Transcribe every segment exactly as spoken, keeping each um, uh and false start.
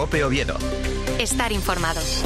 COPE Oviedo. Estar informados.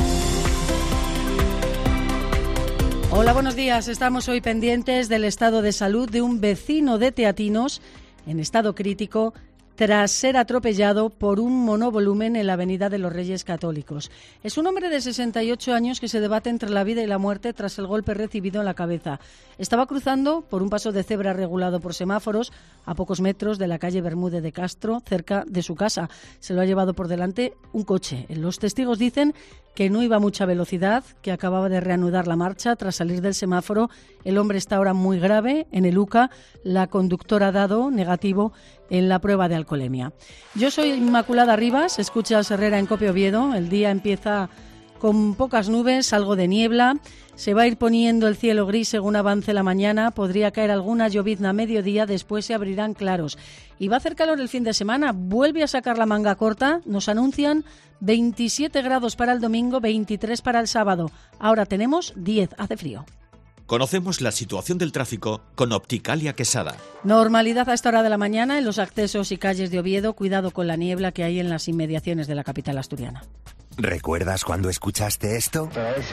Hola, buenos días. Estamos hoy pendientes del estado de salud de un vecino de Teatinos en estado crítico tras ser atropellado por un monovolumen en la Avenida de los Reyes Católicos. Es un hombre de sesenta y ocho años que se debate entre la vida y la muerte tras el golpe recibido en la cabeza. Estaba cruzando por un paso de cebra regulado por semáforos a pocos metros de la calle Bermúdez de Castro, cerca de su casa. Se lo ha llevado por delante un coche. Los testigos dicen que no iba a mucha velocidad, que acababa de reanudar la marcha tras salir del semáforo. El hombre está ahora muy grave en el U C A. La conductora ha dado negativo en la prueba de alcoholemia. Yo soy Inmaculada Rivas, escuchas Herrera en COPE Oviedo. El día empieza con pocas nubes, algo de niebla. Se va a ir poniendo el cielo gris según avance la mañana. Podría caer alguna llovizna a mediodía, después se abrirán claros. Y va a hacer calor el fin de semana. Vuelve a sacar la manga corta. Nos anuncian veintisiete grados para el domingo, veintitrés para el sábado. Ahora tenemos diez, hace frío. Conocemos la situación del tráfico con Opticalia Quesada. Normalidad a esta hora de la mañana en los accesos y calles de Oviedo. Cuidado con la niebla que hay en las inmediaciones de la capital asturiana. ¿Recuerdas cuando escuchaste esto?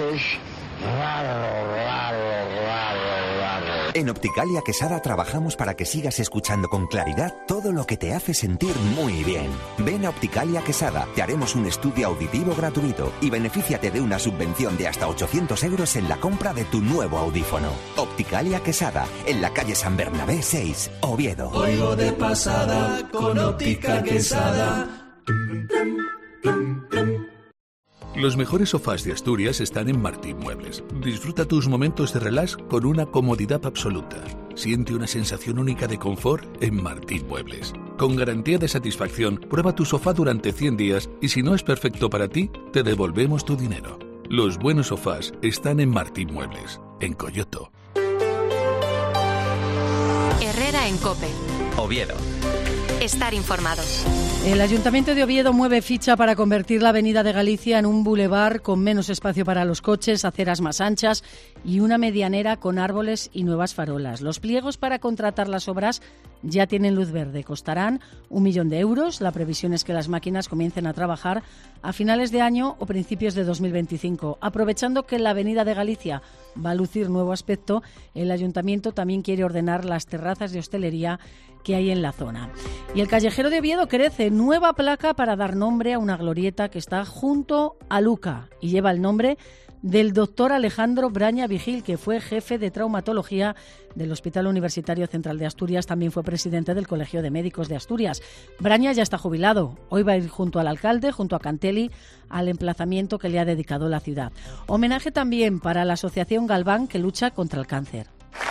En Opticalia Quesada trabajamos para que sigas escuchando con claridad todo lo que te hace sentir muy bien. Ven a Opticalia Quesada, te haremos un estudio auditivo gratuito y benefíciate de una subvención de hasta ochocientos euros en la compra de tu nuevo audífono. Opticalia Quesada, en la calle San Bernabé seis, Oviedo. Oigo de pasada con Óptica Quesada. Los mejores sofás de Asturias están en Martín Muebles. Disfruta tus momentos de relax con una comodidad absoluta. Siente una sensación única de confort en Martín Muebles. Con garantía de satisfacción, prueba tu sofá durante cien días y si no es perfecto para ti, te devolvemos tu dinero. Los buenos sofás están en Martín Muebles, en Coyoto. Herrera en COPE Oviedo. Estar informados. El Ayuntamiento de Oviedo mueve ficha para convertir la Avenida de Galicia en un bulevar con menos espacio para los coches, aceras más anchas y una medianera con árboles y nuevas farolas. Los pliegos para contratar las obras ya tienen luz verde. Costarán un millón de euros. La previsión es que las máquinas comiencen a trabajar a finales de año o principios de dos mil veinticinco. Aprovechando que la Avenida de Galicia va a lucir nuevo aspecto, el Ayuntamiento también quiere ordenar las terrazas de hostelería que hay en la zona. Y el Callejero de Oviedo crece. Nueva placa para dar nombre a una glorieta que está junto a Luca y lleva el nombre del doctor Alejandro Braña Vigil, que fue jefe de traumatología del Hospital Universitario Central de Asturias. También fue presidente del Colegio de Médicos de Asturias. Braña ya está jubilado. Hoy va a ir junto al alcalde, junto a Cantelli, al emplazamiento que le ha dedicado la ciudad. Homenaje también para la Asociación Galván, que lucha contra el cáncer.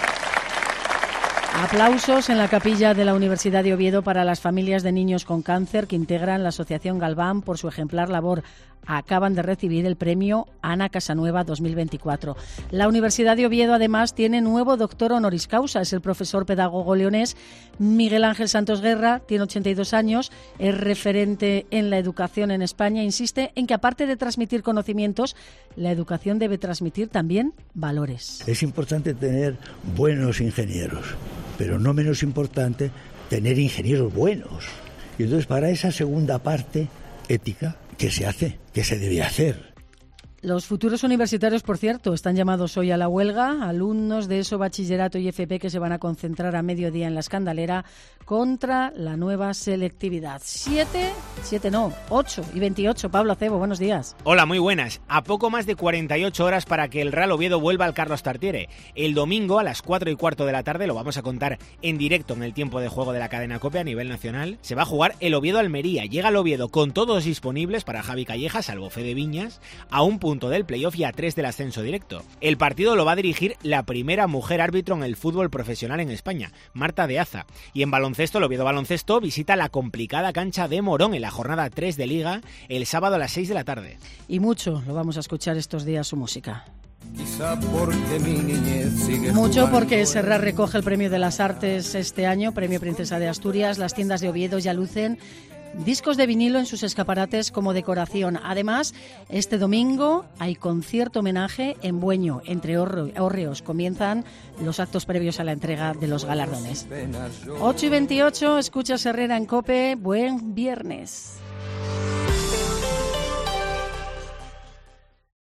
Aplausos en la capilla de la Universidad de Oviedo para las familias de niños con cáncer que integran la Asociación Galván por su ejemplar labor. Acaban de recibir el premio Ana Casanueva dos mil veinticuatro. La Universidad de Oviedo además tiene nuevo doctor honoris causa. Es el profesor pedagogo leonés Miguel Ángel Santos Guerra, tiene ochenta y dos años, es referente en la educación en España. Insiste en que aparte de transmitir conocimientos, la educación debe transmitir también valores. Es importante tener buenos ingenieros, pero no menos importante tener ingenieros buenos. Y entonces para esa segunda parte ética, ¿qué se hace? ¿Qué se debe hacer? Los futuros universitarios, por cierto, están llamados hoy a la huelga. Alumnos de ESO, bachillerato y F P que se van a concentrar a mediodía en la Escandalera contra la nueva selectividad. Siete, siete no, ocho y veintiocho. Pablo Acebo, buenos días. Hola, muy buenas. A poco más de cuarenta y ocho horas para que el Real Oviedo vuelva al Carlos Tartiere. El domingo a las cuatro y cuarto de la tarde, lo vamos a contar en directo en el tiempo de juego de la cadena COPE a nivel nacional, se va a jugar el Oviedo-Almería. Llega el Oviedo con todos disponibles para Javi Calleja, salvo Fede Viñas, a un punto del playoff y a tres del ascenso directo. El partido lo va a dirigir la primera mujer árbitro en el fútbol profesional en España, Marta de Aza. Y en baloncesto, el Oviedo Baloncesto visita la complicada cancha de Morón en la jornada tres de Liga el sábado a las seis de la tarde. Y mucho lo vamos a escuchar estos días su música. Quizá porque mi niñez sigue Mucho jugando. porque Serra recoge el Premio de las Artes este año, Premio Princesa de Asturias. Las tiendas de Oviedo ya lucen discos de vinilo en sus escaparates como decoración. Además, este domingo hay concierto homenaje en Bueño, entre hórreos. Comienzan los actos previos a la entrega de los galardones. ocho y veintiocho, escuchas Herrera en COPE. Buen viernes.